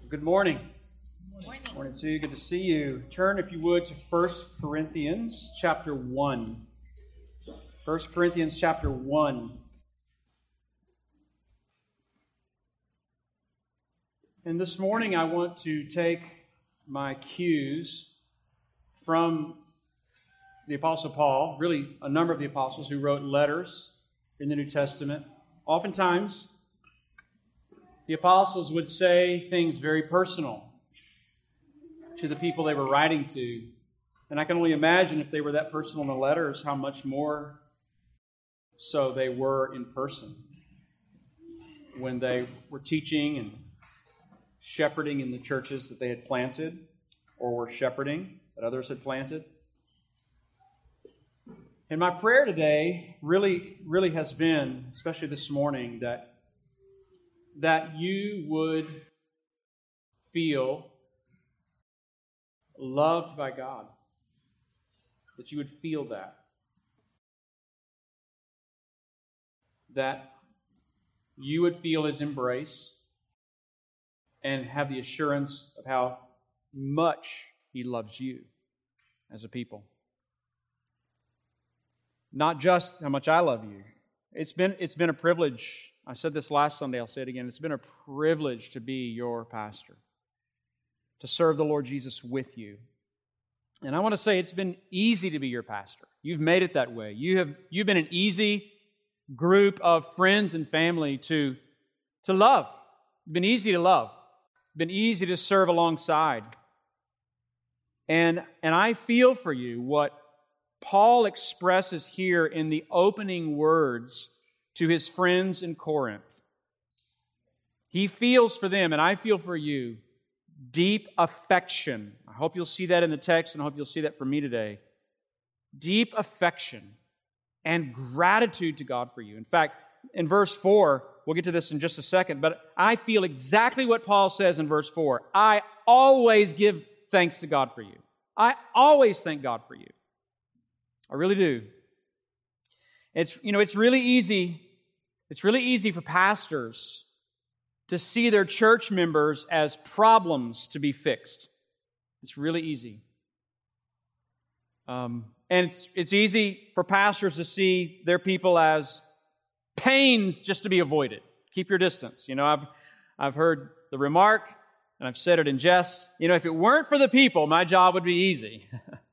Good morning. Morning. Morning to you. Good to see you. Turn, if you would, to 1 Corinthians chapter 1. 1 Corinthians chapter 1. And this morning I want to take my cues from the Apostle Paul, really a number of the apostles who wrote letters in the New Testament. Oftentimes, the apostles would say things very personal to the people they were writing to. And I can only imagine if they were that personal in the letters, how much more so they were in person when they were teaching and shepherding in the churches that they had planted or were shepherding that others had planted. And my prayer today really has been, especially this morning, that you would feel loved by God, that you would feel that you would feel His embrace and have the assurance of how much He loves you as a people. Not just how much I love you. It's been a privilege. I said this last Sunday, I'll say it again. It's been a privilege to be your pastor, to serve the Lord Jesus with you. And I want to say it's been easy to be your pastor. You've made it that way. You've been an easy group of friends and family to love. It's been easy to love. It's been easy to serve alongside. And I feel for you what Paul expresses here in the opening words to his friends in Corinth. He feels for them, and I feel for you, deep affection. I hope you'll see that in the text, and I hope you'll see that from me today. Deep affection and gratitude to God for you. In fact, in verse 4, we'll get to this in just a second, but I feel exactly what Paul says in verse 4. I always give thanks to God for you. I always thank God for you. I really do. It's really easy. It's really easy for pastors to see their church members as problems to be fixed. It's really easy. And it's easy for pastors to see their people as pains just to be avoided. Keep your distance. I've heard the remark, and I've said it in jest. If it weren't for the people, my job would be easy.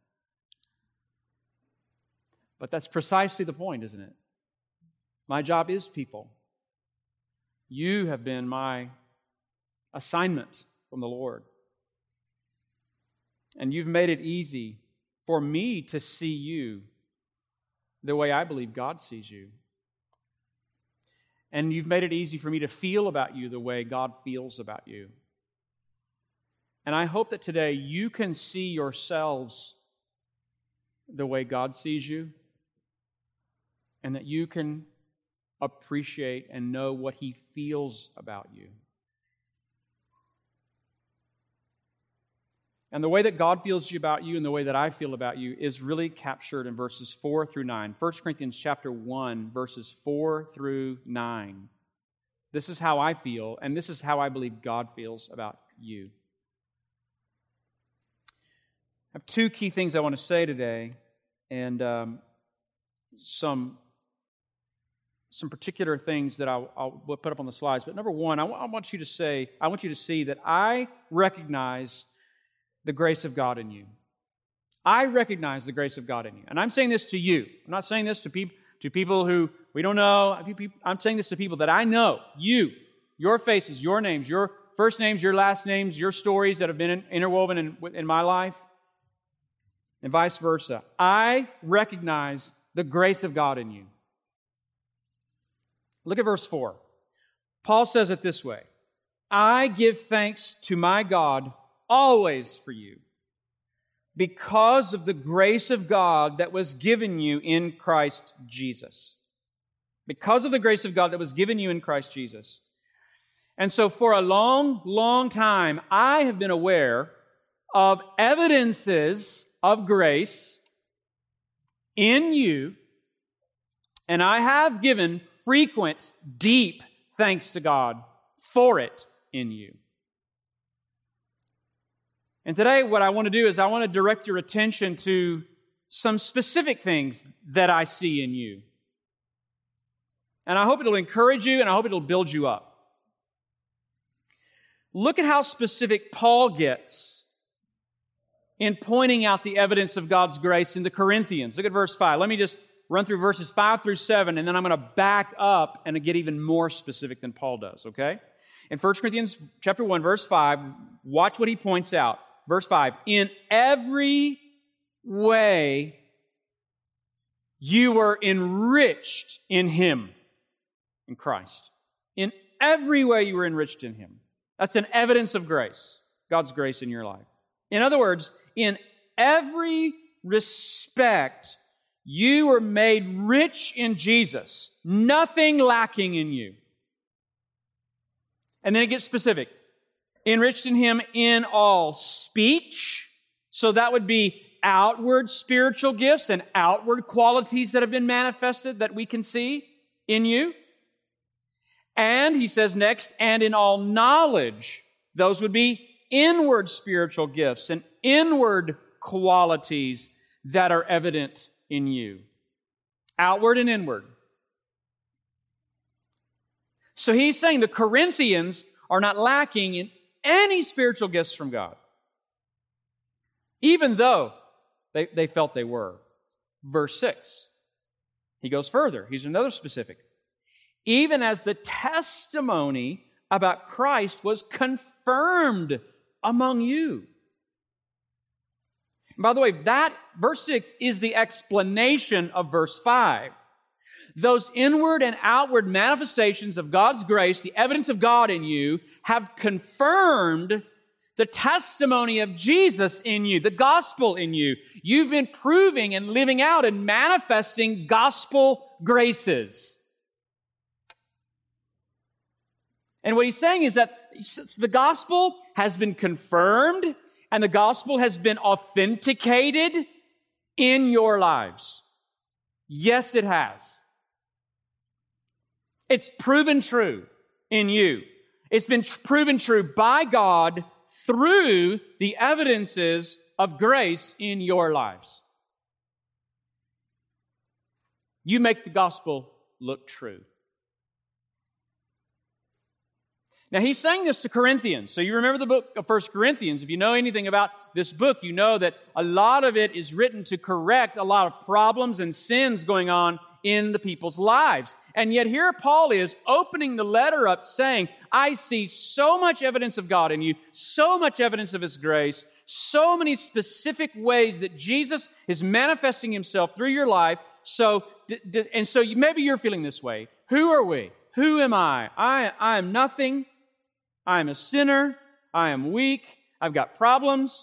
But that's precisely the point, isn't it? My job is people. You have been my assignment from the Lord. And you've made it easy for me to see you the way I believe God sees you. And you've made it easy for me to feel about you the way God feels about you. And I hope that today you can see yourselves the way God sees you, and that you can appreciate and know what He feels about you. And the way that God feels about you and the way that I feel about you is really captured in verses 4 through 9. 1 Corinthians chapter 1, verses 4 through 9. This is how I feel, and this is how I believe God feels about you. I have two key things I want to say today, and some particular things that I'll put up on the slides. But number one, I want you to see that I recognize the grace of God in you. I recognize the grace of God in you. And I'm saying this to you. I'm not saying this to people who we don't know. I'm saying this to people that I know. You, your faces, your names, your first names, your last names, your stories that have been interwoven in my life, and vice versa. I recognize the grace of God in you. Look at verse 4. Paul says it this way: I give thanks to my God always for you, because of the grace of God that was given you in Christ Jesus. Because of the grace of God that was given you in Christ Jesus. And so for a long, long time, I have been aware of evidences of grace in you, and I have given frequent, deep thanks to God for it in you. And today what I want to do is I want to direct your attention to some specific things that I see in you. And I hope it'll encourage you and I hope it'll build you up. Look at how specific Paul gets in pointing out the evidence of God's grace in the Corinthians. Look at verse 5. Let me just run through verses 5 through 7, and then I'm going to back up and get even more specific than Paul does, okay? In 1 Corinthians chapter 1, verse 5, watch what he points out. Verse 5, in every way you were enriched in Him, in Christ. In every way you were enriched in Him. That's an evidence of grace, God's grace in your life. In other words, in every respect, you were made rich in Jesus. Nothing lacking in you. And then it gets specific. Enriched in Him in all speech. So that would be outward spiritual gifts and outward qualities that have been manifested that we can see in you. And he says next, and in all knowledge. Those would be inward spiritual gifts and inward qualities that are evident in you. Outward and inward. So he's saying the Corinthians are not lacking in any spiritual gifts from God. Even though they felt they were. Verse 6. He goes further. He's another specific. Even as the testimony about Christ was confirmed among you. And by the way, that verse 6 is the explanation of verse 5. Those inward and outward manifestations of God's grace, the evidence of God in you, have confirmed the testimony of Jesus in you, the gospel in you. You've been proving and living out and manifesting gospel graces. And what he's saying is that the gospel has been confirmed and the gospel has been authenticated in your lives. Yes, it has. It's proven true in you. It's been proven true by God through the evidences of grace in your lives. You make the gospel look true. Now, he's saying this to Corinthians. So you remember the book of 1 Corinthians. If you know anything about this book, you know that a lot of it is written to correct a lot of problems and sins going on in the people's lives. And yet here Paul is opening the letter up saying, I see so much evidence of God in you, so much evidence of His grace, so many specific ways that Jesus is manifesting Himself through your life. Maybe you're feeling this way. Who are we? Who am I? I am nothing. I am a sinner. I am weak. I've got problems.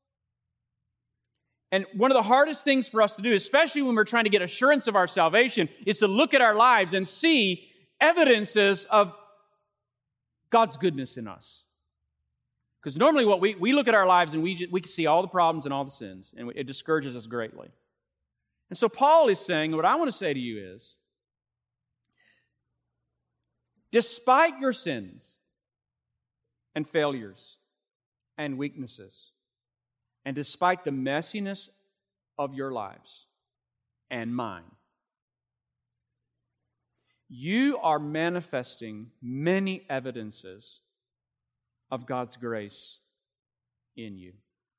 And one of the hardest things for us to do, especially when we're trying to get assurance of our salvation, is to look at our lives and see evidences of God's goodness in us. Because normally what we look at our lives and we can see all the problems and all the sins, and it discourages us greatly. And so Paul is saying, what I want to say to you is, despite your sins and failures and weaknesses, and despite the messiness of your lives and mine, you are manifesting many evidences of God's grace in you.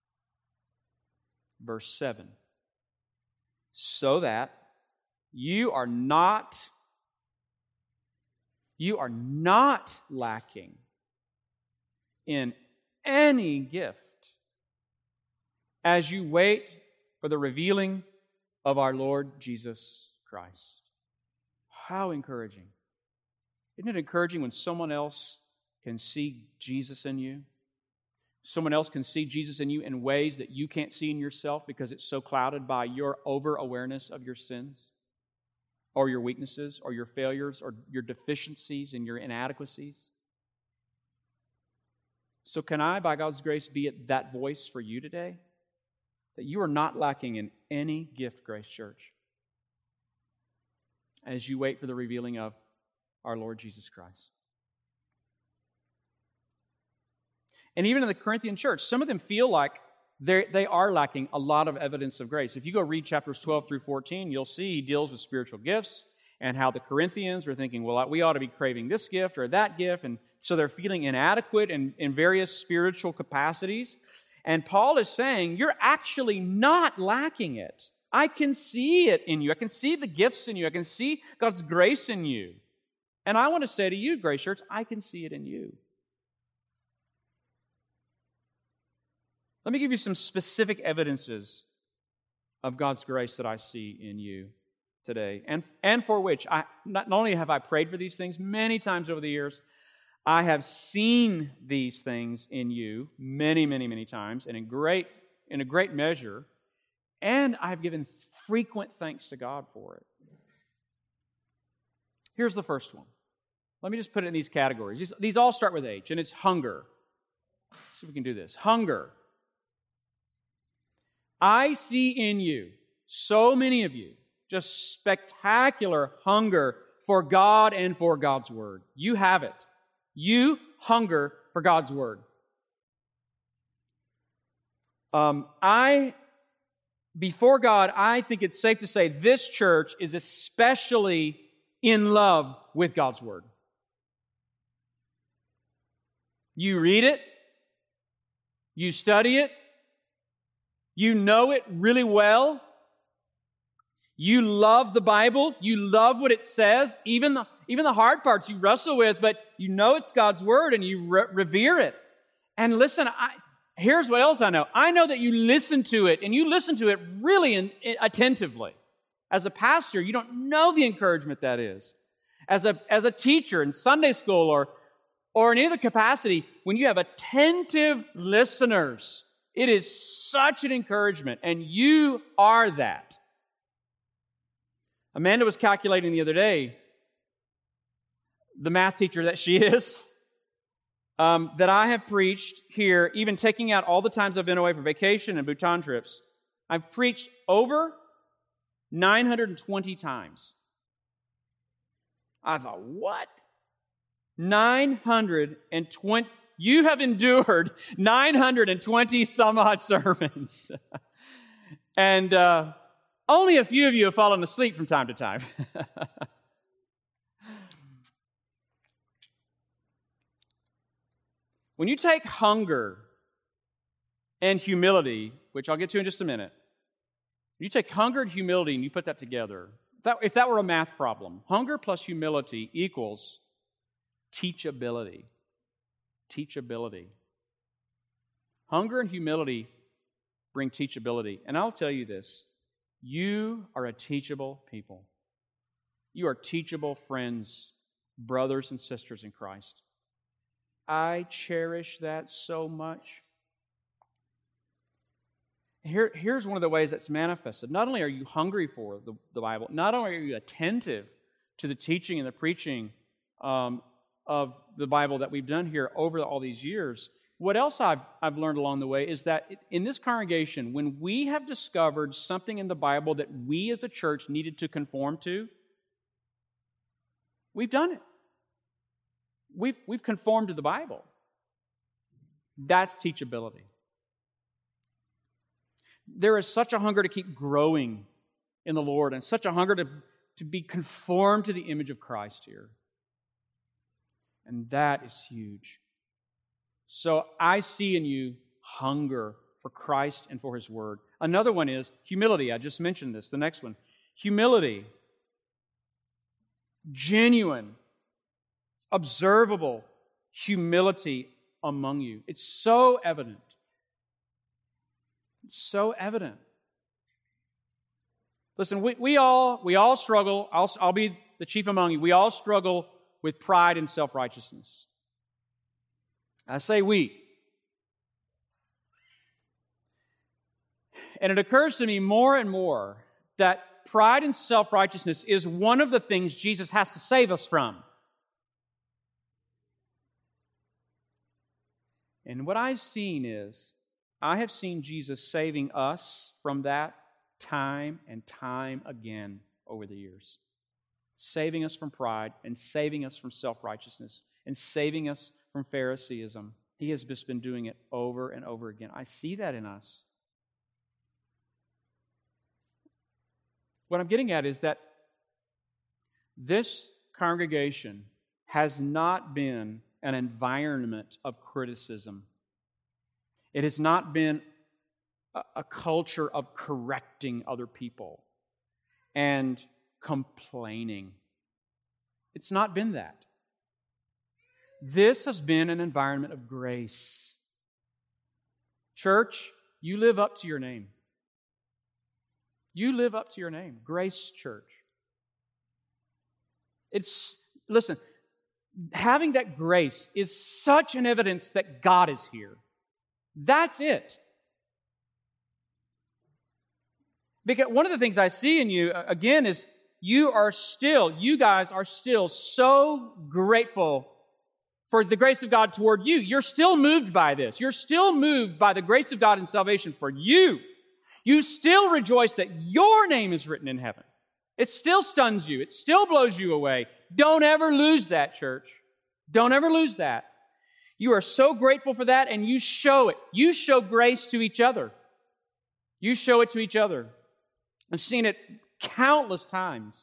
Verse 7. So that you are not lacking in any gift as you wait for the revealing of our Lord Jesus Christ. How encouraging. Isn't it encouraging when someone else can see Jesus in you? Someone else can see Jesus in you in ways that you can't see in yourself because it's so clouded by your over-awareness of your sins or your weaknesses or your failures or your deficiencies and your inadequacies. So can I, by God's grace, be that voice for you today? That you are not lacking in any gift, Grace Church, as you wait for the revealing of our Lord Jesus Christ. And even in the Corinthian church, some of them feel like they are lacking a lot of evidence of grace. If you go read chapters 12 through 14, you'll see he deals with spiritual gifts and how the Corinthians are thinking, well, we ought to be craving this gift or that gift, and so they're feeling inadequate in various spiritual capacities. And Paul is saying, you're actually not lacking it. I can see it in you. I can see the gifts in you. I can see God's grace in you. And I want to say to you, Grace Church, I can see it in you. Let me give you some specific evidences of God's grace that I see in you today, and for which not only have I prayed for these things many times over the years, I have seen these things in you many, many, many times, and in a great measure, and I've given frequent thanks to God for it. Here's the first one. Let me just put it in these categories. These all start with H, and it's hunger. Let's see if we can do this. Hunger. I see in you, so many of you, just spectacular hunger for God and for God's Word. You have it. You hunger for God's Word. Before God, I think it's safe to say this church is especially in love with God's Word. You read it. You study it. You know it really well. You love the Bible. You love what it says. Even the hard parts you wrestle with, but you know it's God's Word and you revere it. And listen, here's what else I know. I know that you listen to it, and you listen to it really attentively. As a pastor, you don't know the encouragement that is. As a teacher in Sunday school or in any other capacity, when you have attentive listeners, it is such an encouragement, and you are that. Amanda was calculating the other day, the math teacher that she is, that I have preached here, even taking out all the times I've been away for vacation and Bhutan trips, I've preached over 920 times. I thought, what? 920. You have endured 920 some odd sermons. And only a few of you have fallen asleep from time to time. When you take hunger and humility, which I'll get to in just a minute, you take hunger and humility and you put that together, if that were a math problem, hunger plus humility equals teachability. Teachability. Hunger and humility bring teachability. And I'll tell you this, you are a teachable people. You are teachable friends, brothers and sisters in Christ. I cherish that so much. Here's one of the ways that's manifested. Not only are you hungry for the Bible, not only are you attentive to the teaching and the preaching of the Bible that we've done here over all these years, what else I've learned along the way is that in this congregation, when we have discovered something in the Bible that we as a church needed to conform to, we've done it. We've conformed to the Bible. That's teachability. There is such a hunger to keep growing in the Lord and such a hunger to be conformed to the image of Christ here. And that is huge. So I see in you hunger for Christ and for His Word. Another one is humility. I just mentioned this. The next one. Humility. Genuine, observable humility among you. It's so evident. It's so evident. Listen, we all struggle. I'll be the chief among you. We all struggle with pride and self-righteousness. I say we. And it occurs to me more and more that pride and self-righteousness is one of the things Jesus has to save us from. And what I've seen is, I have seen Jesus saving us from that time and time again over the years. Saving us from pride and saving us from self-righteousness and saving us from Phariseeism. He has just been doing it over and over again. I see that in us. What I'm getting at is that this congregation has not been an environment of criticism. It has not been a culture of correcting other people and complaining. It's not been that. This has been an environment of grace. Church, you live up to your name. You live up to your name, Grace Church. Listen, having that grace is such an evidence that God is here. That's it. Because one of the things I see in you, again, is you guys are still so grateful for the grace of God toward you. You're still moved by this. You're still moved by the grace of God and salvation for you. You still rejoice that your name is written in heaven. It still stuns you. It still blows you away. Don't ever lose that, church. Don't ever lose that. You are so grateful for that, and you show it. You show grace to each other. You show it to each other. I've seen it countless times.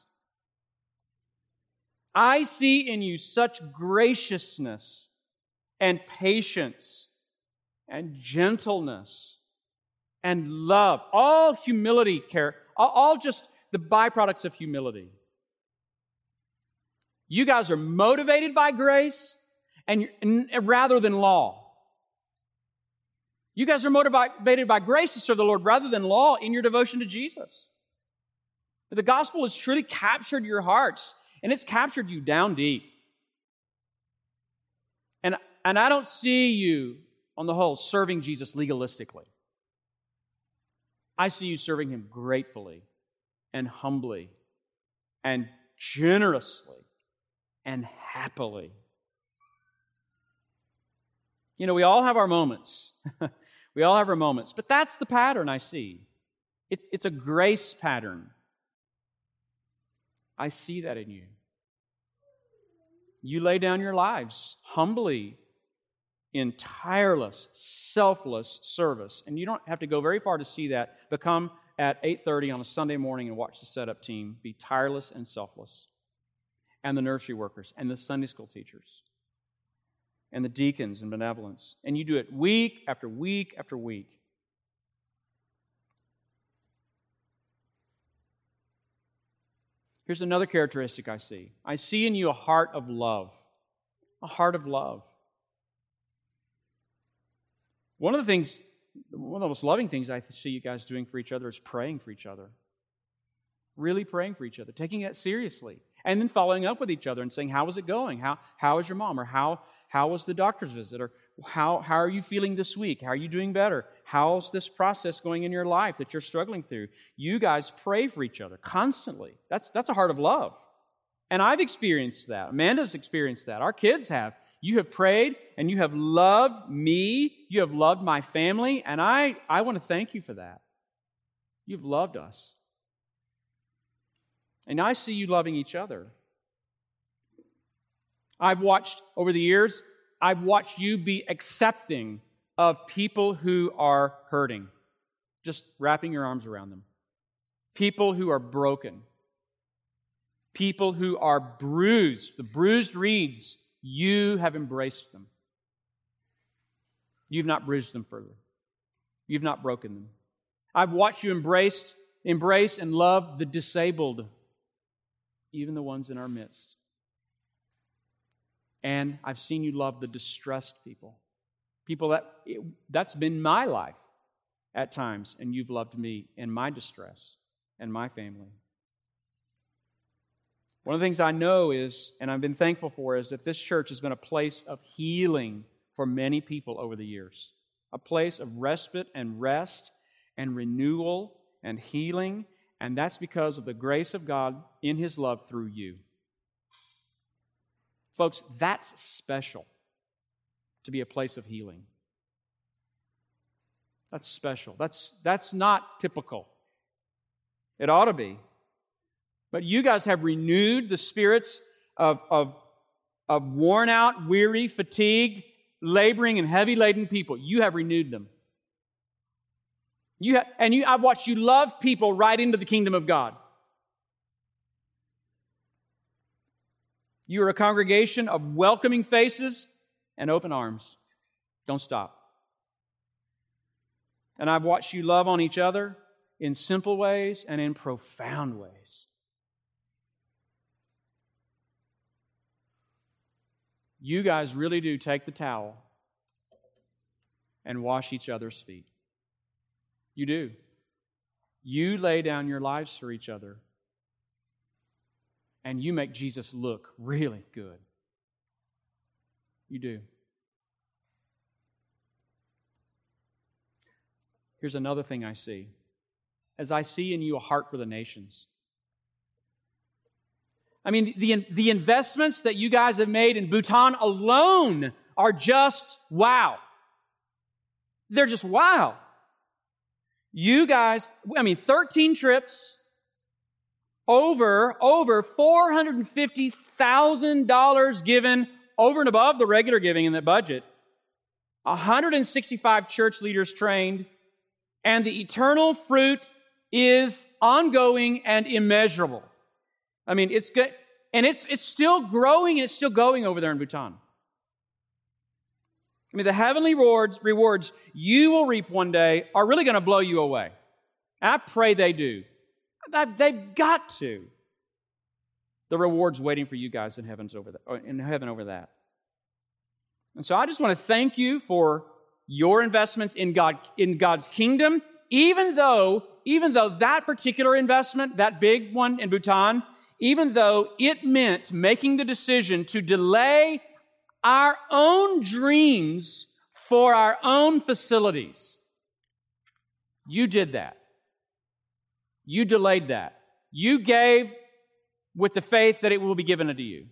I see in you such graciousness and patience and gentleness and love, all humility, all just the byproducts of humility. You guys are motivated by grace and rather than law. You guys are motivated by grace to serve the Lord rather than law in your devotion to Jesus. The gospel has truly captured your hearts, and it's captured you down deep. And I don't see you, on the whole, serving Jesus legalistically. I see you serving Him gratefully and humbly and generously and happily. You know, we all have our moments. We all have our moments. But that's the pattern I see. It's a grace pattern. I see that in you. You lay down your lives humbly in tireless, selfless service. And you don't have to go very far to see that, but come at 8:30 on a Sunday morning and watch the setup team be tireless and selfless. And the nursery workers, and the Sunday school teachers, and the deacons and benevolence. And you do it week after week after week. Here's another characteristic I see. I see in you a heart of love. A heart of love. One of the most loving things I see you guys doing for each other is praying for each other. Really praying for each other, taking that seriously. And then following up with each other and saying, how is it going? How is your mom? Or how was the doctor's visit? Or how are you feeling this week? How are you doing better? How's this process going in your life that you're struggling through? You guys pray for each other constantly. That's a heart of love. And I've experienced that. Amanda's experienced that. Our kids have. You have prayed and you have loved me. You have loved my family. And I want to thank you for that. You've loved us. And I see you loving each other. I've watched, over the years, I've watched you be accepting of people who are hurting. Just wrapping your arms around them. People who are broken. People who are bruised. The bruised reeds, you have embraced them. You've not bruised them further. You've not broken them. I've watched you embrace and love the disabled, even the ones in our midst. And I've seen you love the distressed people. People that's been my life at times, and you've loved me in my distress and my family. One of the things I know is, and I've been thankful for, is that this church has been a place of healing for many people over the years. A place of respite and rest and renewal and healing, and that's because of the grace of God in His love through you. Folks, that's special to be a place of healing. That's special. That's not typical. It ought to be. But you guys have renewed the spirits of worn out, weary, fatigued, laboring and heavy-laden people, you have renewed them. I've watched you love people right into the kingdom of God. You are a congregation of welcoming faces and open arms. Don't stop. And I've watched you love on each other in simple ways and in profound ways. You guys really do take the towel and wash each other's feet. You do. You lay down your lives for each other. And you make Jesus look really good. You do. Here's another thing I see. As I see in you a heart for the nations. I mean, the investments that you guys have made in Bhutan alone are just wow. They're just wow. You guys, 13 trips, over $450,000 given over and above the regular giving in the budget, 165 church leaders trained, and the eternal fruit is ongoing and immeasurable. I mean, it's good, and it's still growing and it's still going over there in Bhutan. I mean, the heavenly rewards you will reap one day are really going to blow you away. And I pray they do. They've got to. The reward's waiting for you guys in heaven over that. And so I just want to thank you for your investments in God's kingdom, even though that particular investment, that big one in Bhutan, even though it meant making the decision to delay our own dreams for our own facilities. You did that. You delayed that. You gave with the faith that it will be given unto you.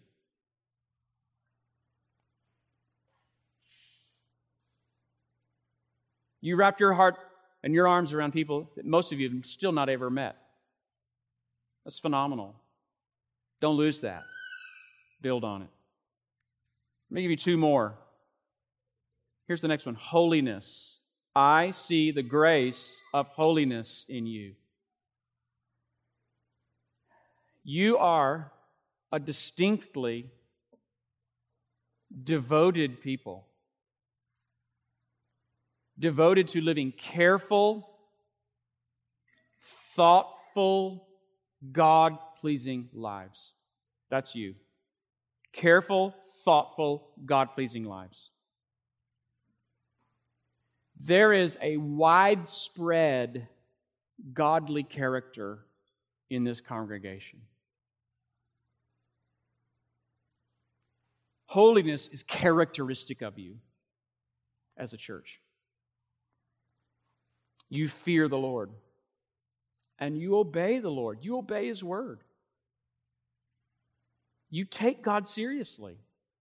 You wrapped your heart and your arms around people that most of you have still not ever met. That's phenomenal. Don't lose that. Build on it. Let me give you two more. Here's the next one. Holiness. I see the grace of holiness in you. You are a distinctly devoted people. Devoted to living careful, thoughtful, God-pleasing lives. That's you. Careful, thoughtful, God-pleasing lives. There is a widespread godly character in this congregation. Holiness is characteristic of you as a church. You fear the Lord, and you obey the Lord. You obey His word. You take God seriously,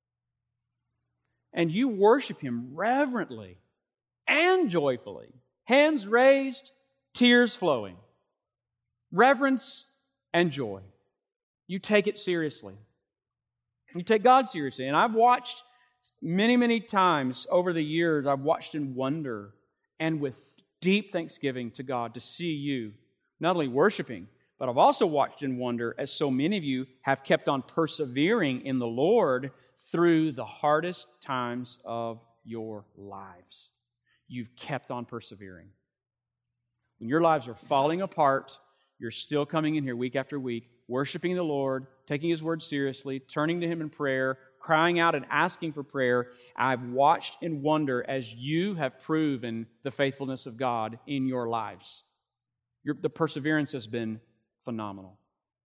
and you worship Him reverently and joyfully. Hands raised, tears flowing. Reverence and joy. You take it seriously. You take God seriously. And I've watched many, many times over the years, I've watched in wonder and with deep thanksgiving to God to see you not only worshiping, but I've also watched in wonder as so many of you have kept on persevering in the Lord through the hardest times of your lives. You've kept on persevering. When your lives are falling apart, you're still coming in here week after week, worshiping the Lord, taking His word seriously, turning to Him in prayer, crying out and asking for prayer. I've watched in wonder as you have proven the faithfulness of God in your lives. The perseverance has been phenomenal.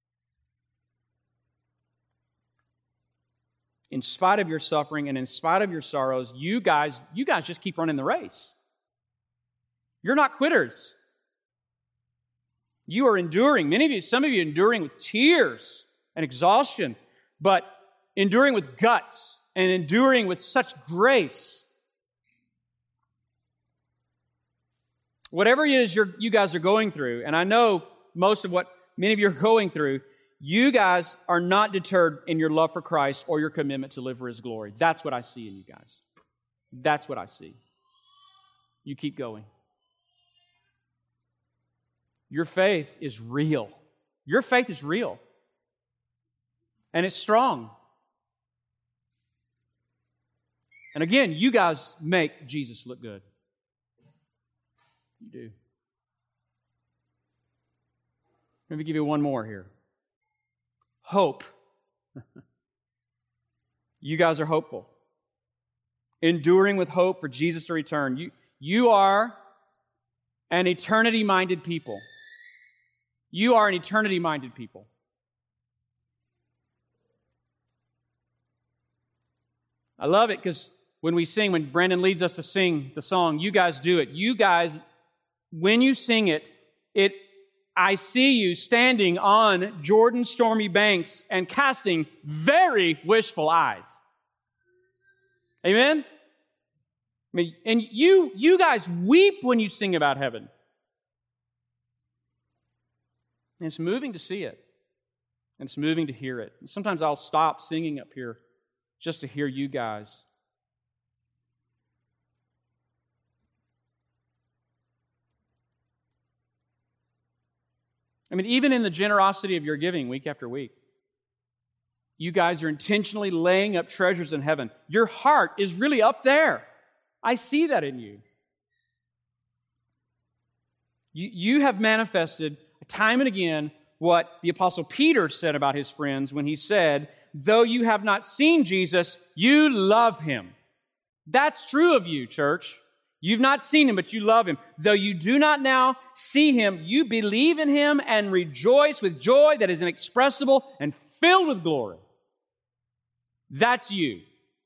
In spite of your suffering and in spite of your sorrows, you guys just keep running the race. You're not quitters. You are enduring. Some of you enduring with tears and exhaustion, but enduring with guts and enduring with such grace. Whatever it is you guys are going through, and I know most of what many of you are going through, you guys are not deterred in your love for Christ or your commitment to live for His glory. That's what I see in you guys. That's what I see. You keep going. Your faith is real. Your faith is real. And it's strong. And again, you guys make Jesus look good. You do. Let me give you one more here. Hope. You guys are hopeful. Enduring with hope for Jesus to return. You are an eternity-minded people. You are an eternity-minded people. I love it because when Brandon leads us to sing the song, you guys do it. You guys, when you sing it, I see you standing on Jordan's stormy banks and casting very wishful eyes. Amen? I mean, and you guys weep when you sing about heaven. And it's moving to see it. And it's moving to hear it. And sometimes I'll stop singing up here just to hear you guys. I mean, even in the generosity of your giving week after week, you guys are intentionally laying up treasures in heaven. Your heart is really up there. I see that in you. You have manifested time and again what the Apostle Peter said about his friends when he said, though you have not seen Jesus, you love Him. That's true of you, church. You've not seen Him, but you love Him. Though you do not now see Him, you believe in Him and rejoice with joy that is inexpressible and filled with glory. That's you.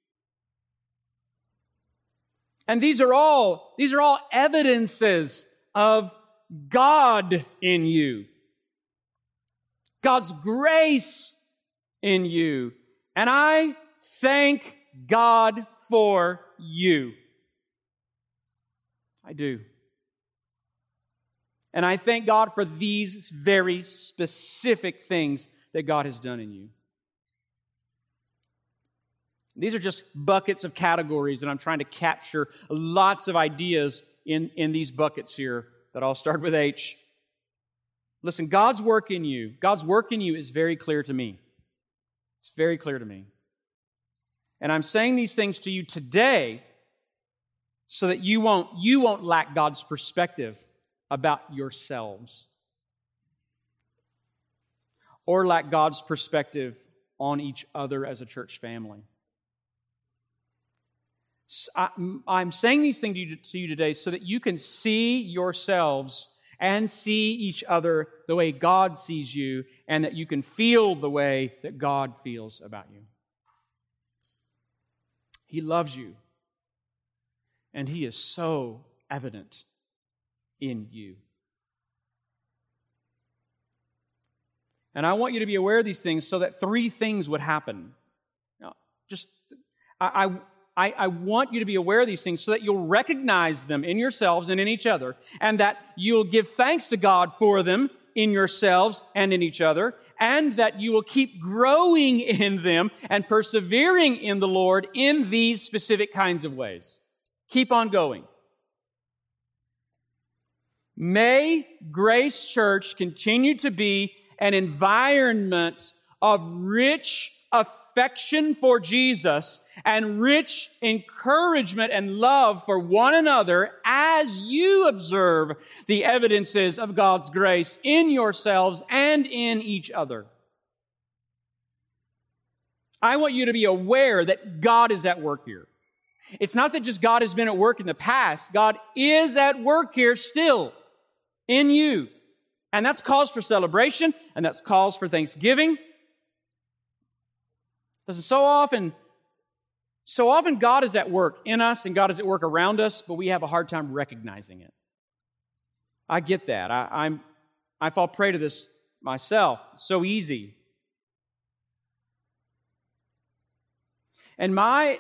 And these are all evidences of God in you. God's grace in you. And I thank God for you. I do. And I thank God for these very specific things that God has done in you. These are just buckets of categories, and I'm trying to capture lots of ideas in these buckets here that all start with H. Listen, God's work in you is very clear to me. It's very clear to me. And I'm saying these things to you today so that you won't lack God's perspective about yourselves or lack God's perspective on each other as a church family. I'm saying these things to you today so that you can see yourselves and see each other the way God sees you, and that you can feel the way that God feels about you. He loves you, and He is so evident in you. And I want you to be aware of these things so that three things would happen. Now, I want you to be aware of these things so that you'll recognize them in yourselves and in each other, and that you'll give thanks to God for them in yourselves and in each other, and that you will keep growing in them and persevering in the Lord in these specific kinds of ways. Keep on going. May Grace Church continue to be an environment of rich affection for Jesus and rich encouragement and love for one another as you observe the evidences of God's grace in yourselves and in each other. I want you to be aware that God is at work here. It's not that just God has been at work in the past. God is at work here still in you. And that's cause for celebration, and that's cause for thanksgiving. Because so often God is at work in us and God is at work around us, but we have a hard time recognizing it. I get that. I fall prey to this myself. It's so easy. And my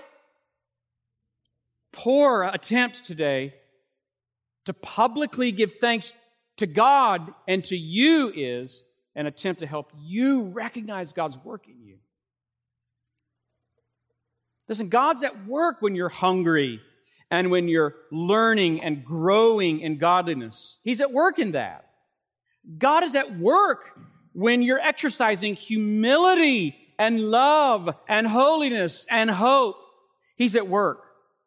poor attempt today to publicly give thanks to God and to you is an attempt to help you recognize God's work in you. Listen, God's at work when you're hungry and when you're learning and growing in godliness. He's at work in that. God is at work when you're exercising humility and love and holiness and hope. He's at work.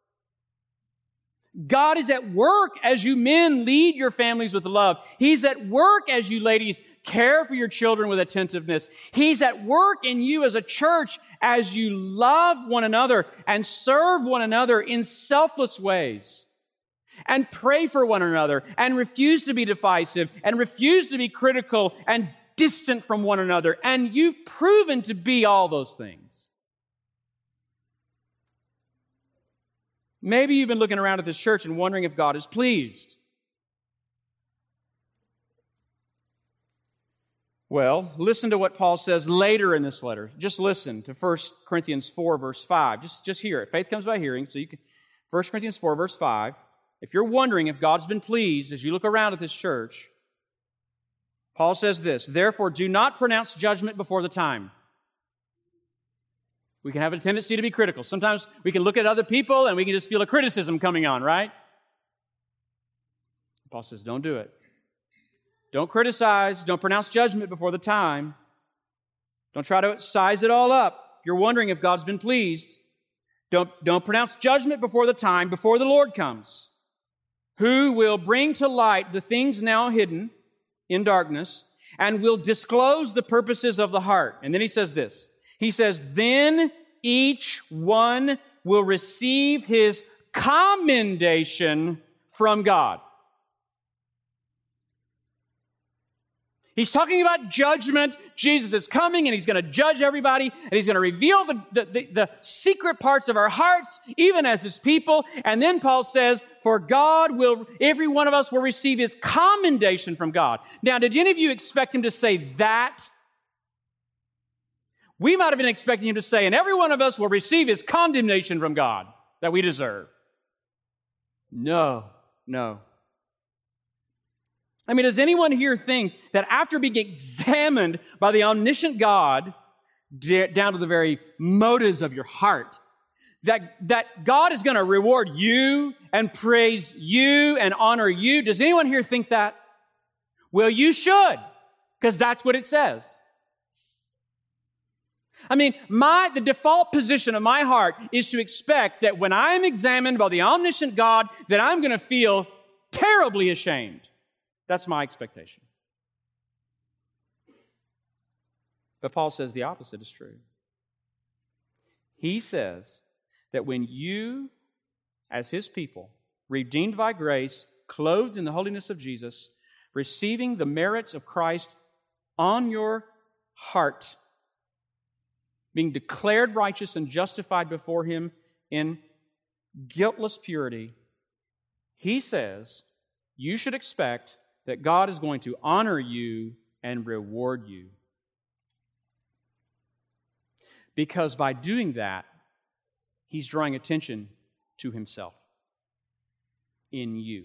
God is at work as you men lead your families with love. He's at work as you ladies care for your children with attentiveness. He's at work in you as a church as you love one another and serve one another in selfless ways and pray for one another and refuse to be divisive and refuse to be critical and distant from one another. And you've proven to be all those things. Maybe you've been looking around at this church and wondering if God is pleased. Well, listen to what Paul says later in this letter. Just listen to 1 Corinthians 4, verse 5. Just hear it. Faith comes by hearing, so you can... 1 Corinthians 4, verse 5. If you're wondering if God's been pleased as you look around at this church, Paul says this, "Therefore, do not pronounce judgment before the time." We can have a tendency to be critical. Sometimes we can look at other people and we can just feel a criticism coming on, right? Paul says, don't do it. Don't criticize. Don't pronounce judgment before the time. Don't try to size it all up. If you're wondering if God's been pleased, don't pronounce judgment before the time, before the Lord comes, who will bring to light the things now hidden in darkness and will disclose the purposes of the heart. And then he says this. He says, then each one will receive his commendation from God. He's talking about judgment. Jesus is coming and He's going to judge everybody and He's going to reveal the secret parts of our hearts, even as His people. And then Paul says, for God will, every one of us will receive His commendation from God. Now, did any of you expect Him to say that? We might have been expecting Him to say, and every one of us will receive His condemnation from God that we deserve. No. I mean, does anyone here think that after being examined by the omniscient God, down to the very motives of your heart, that God is going to reward you and praise you and honor you? Does anyone here think that? Well, you should, because that's what it says. I mean, the default position of my heart is to expect that when I am examined by the omniscient God, that I'm going to feel terribly ashamed. That's my expectation. But Paul says the opposite is true. He says that when you, as His people, redeemed by grace, clothed in the holiness of Jesus, receiving the merits of Christ on your heart, being declared righteous and justified before Him in guiltless purity, He says you should expect that God is going to honor you and reward you. Because by doing that, He's drawing attention to Himself in you.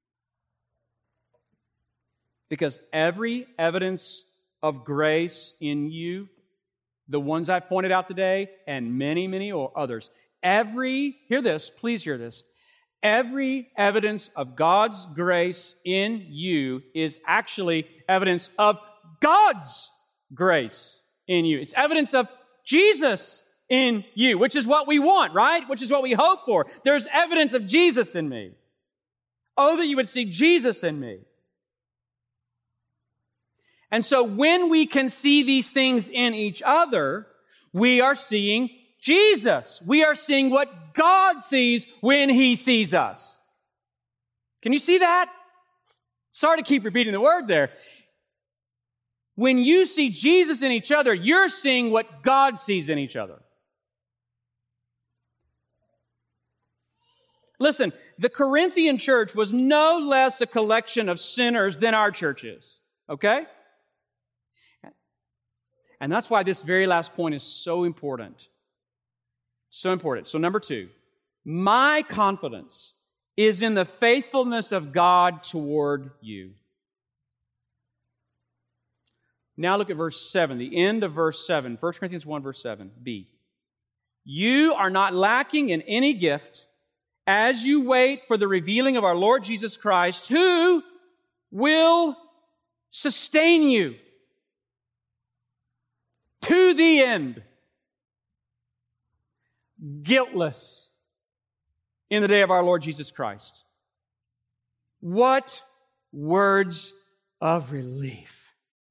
Because every evidence of grace in you, the ones I've pointed out today, and many, many others, hear this, please hear this, every evidence of God's grace in you is actually evidence of God's grace in you. It's evidence of Jesus in you, which is what we want, right? Which is what we hope for. There's evidence of Jesus in me. Oh, that you would see Jesus in me. And so when we can see these things in each other, we are seeing Jesus. We are seeing what God sees when He sees us. Can you see that? Sorry to keep repeating the word there. When you see Jesus in each other, you're seeing what God sees in each other. Listen, the Corinthian church was no less a collection of sinners than our church is. Okay? And that's why this very last point is so important. So important. So number 2, my confidence is in the faithfulness of God toward you. Now look at verse 7, the end of verse 7, 1 Corinthians 1, verse 7, B. You are not lacking in any gift as you wait for the revealing of our Lord Jesus Christ, who will sustain you to the end, guiltless in the day of our Lord Jesus Christ. What words of relief.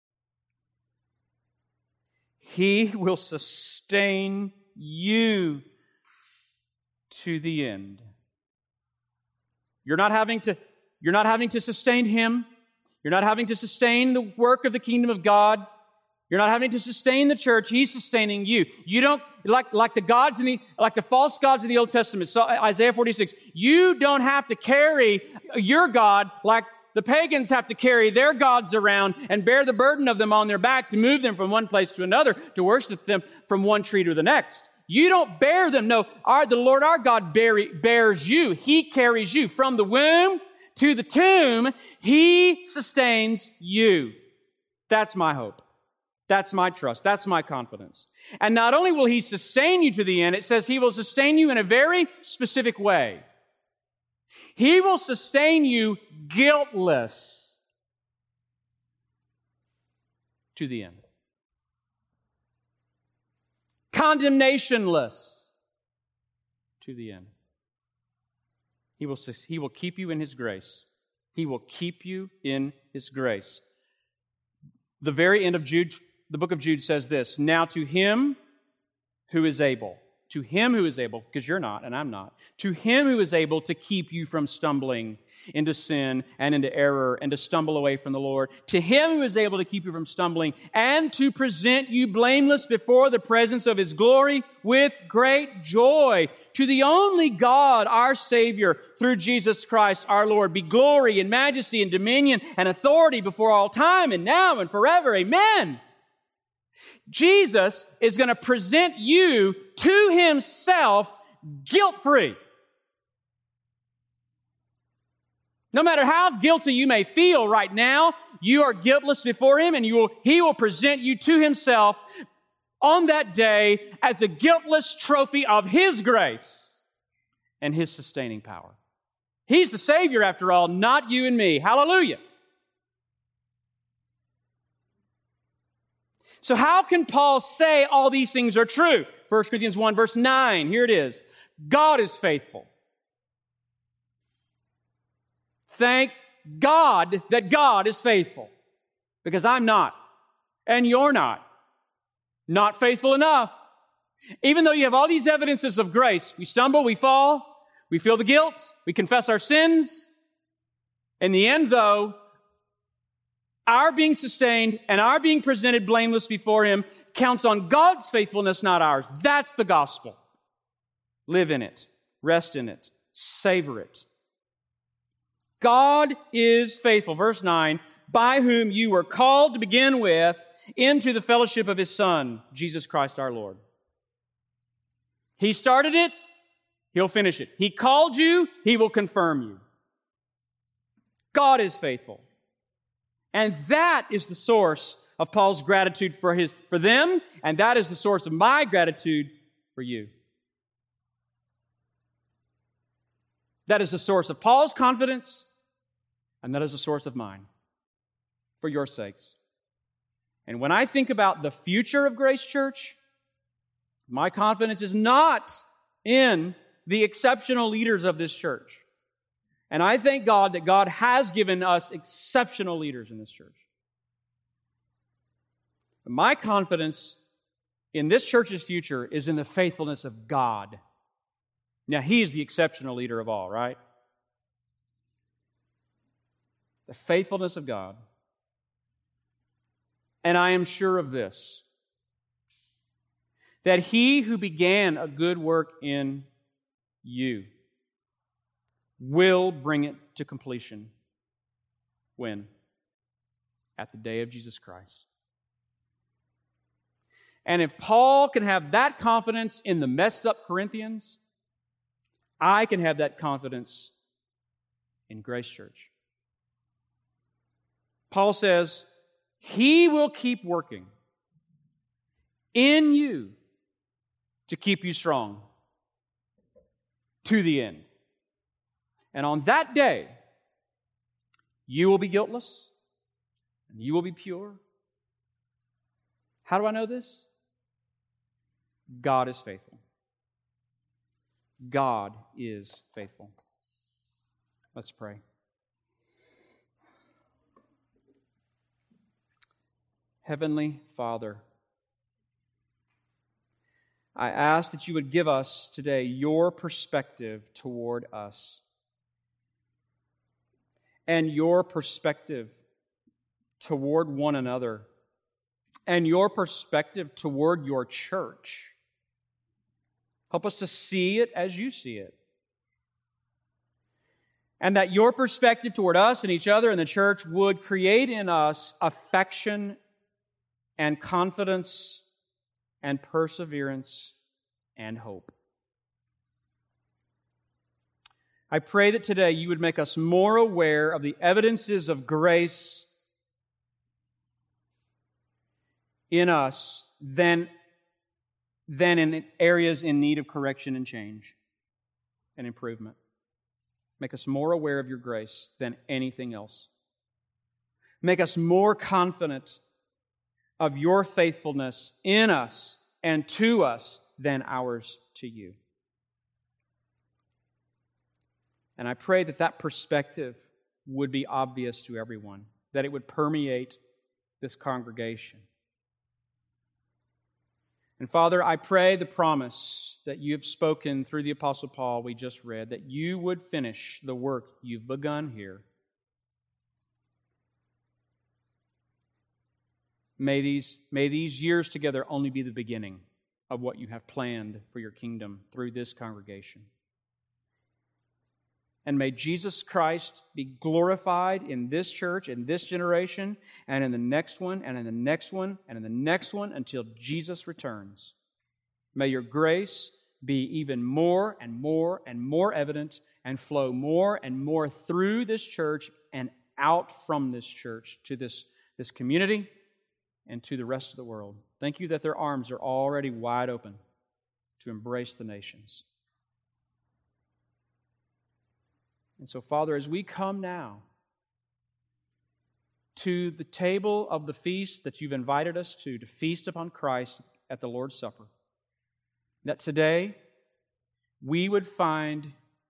He will sustain you to the end. You're not having to sustain Him. You're not having to sustain the work of the kingdom of God. You're not having to sustain the church. He's sustaining you. You don't, like the false gods in the Old Testament, so Isaiah 46, you don't have to carry your God like the pagans have to carry their gods around and bear the burden of them on their back to move them from one place to another, to worship them from one tree to the next. You don't bear them. No, the Lord our God bears you. He carries you from the womb to the tomb. He sustains you. That's my hope. That's my trust. That's my confidence. And not only will He sustain you to the end, it says He will sustain you in a very specific way. He will sustain you guiltless to the end. Condemnationless to the end. He will keep you in His grace. He will keep you in His grace. The very end of Jude, the book of Jude says this, now to Him who is able, because you're not and I'm not, to Him who is able to keep you from stumbling into sin and into error and to stumble away from the Lord, to Him who is able to keep you from stumbling and to present you blameless before the presence of His glory with great joy, to the only God, our Savior, through Jesus Christ our Lord, be glory and majesty and dominion and authority before all time and now and forever. Amen. Jesus is going to present you to Himself guilt-free. No matter how guilty you may feel right now, you are guiltless before Him, and He will present you to Himself on that day as a guiltless trophy of His grace and His sustaining power. He's the Savior, after all, not you and me. Hallelujah. So how can Paul say all these things are true? 1 Corinthians 1 verse 9, here it is. God is faithful. Thank God that God is faithful. Because I'm not. And you're not. Not faithful enough. Even though you have all these evidences of grace, we stumble, we fall, we feel the guilt, we confess our sins. In the end, though, our being sustained and our being presented blameless before Him counts on God's faithfulness, not ours. That's the gospel. Live in it. Rest in it. Savor it. God is faithful. Verse 9, by whom you were called to begin with into the fellowship of His Son, Jesus Christ our Lord. He started it, He'll finish it. He called you, He will confirm you. God is faithful. And that is the source of Paul's gratitude for them, and that is the source of my gratitude for you. That is the source of Paul's confidence, and that is the source of mine, for your sakes. And when I think about the future of Grace Church, my confidence is not in the exceptional leaders of this church. And I thank God that God has given us exceptional leaders in this church. But my confidence in this church's future is in the faithfulness of God. Now, He's the exceptional leader of all, right? The faithfulness of God. And I am sure of this, that He who began a good work in you will bring it to completion. When? At the day of Jesus Christ. And if Paul can have that confidence in the messed up Corinthians, I can have that confidence in Grace Church. Paul says, He will keep working in you to keep you strong to the end. And on that day, you will be guiltless, and you will be pure. How do I know this? God is faithful. God is faithful. Let's pray. Heavenly Father, I ask that you would give us today your perspective toward us and your perspective toward one another and your perspective toward your church. Help us to see it as you see it. And that your perspective toward us and each other and the church would create in us affection and confidence and perseverance and hope. I pray that today you would make us more aware of the evidences of grace in us than in areas in need of correction and change and improvement. Make us more aware of your grace than anything else. Make us more confident of your faithfulness in us and to us than ours to you. And I pray that that perspective would be obvious to everyone, that it would permeate this congregation. And Father, I pray the promise that you have spoken through the Apostle Paul we just read, that you would finish the work you've begun here. May these years together only be the beginning of what you have planned for your kingdom through this congregation. And may Jesus Christ be glorified in this church, in this generation, and in the next one, and in the next one, and in the next one, until Jesus returns. May your grace be even more and more and more evident and flow more and more through this church and out from this church to this community and to the rest of the world. Thank you that their arms are already wide open to embrace the nations. And so, Father, as we come now to the table of the feast that you've invited us to feast upon Christ at the Lord's Supper, that today we would find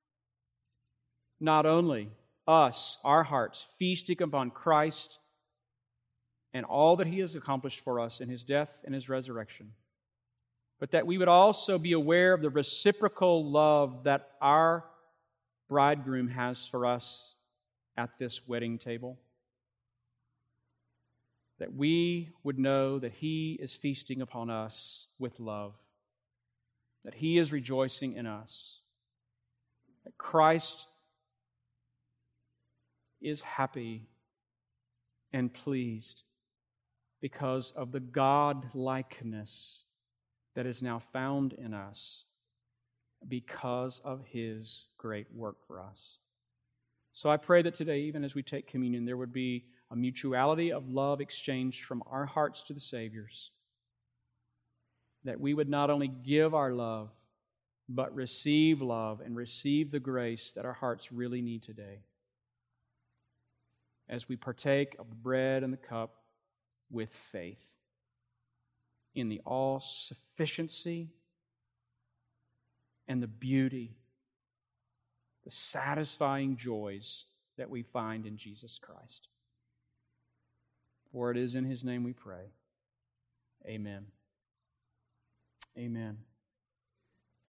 not only us, our hearts, feasting upon Christ and all that He has accomplished for us in His death and His resurrection, but that we would also be aware of the reciprocal love that our bridegroom has for us at this wedding table. That we would know that He is feasting upon us with love. That He is rejoicing in us. That Christ is happy and pleased because of the God-likeness that is now found in us because of His great work for us. So I pray that today, even as we take communion, there would be a mutuality of love exchanged from our hearts to the Savior's. That we would not only give our love, but receive love and receive the grace that our hearts really need today. As we partake of the bread and the cup with faith in the all-sufficiency and the beauty, the satisfying joys that we find in Jesus Christ. For it is in His name we pray. Amen. Amen.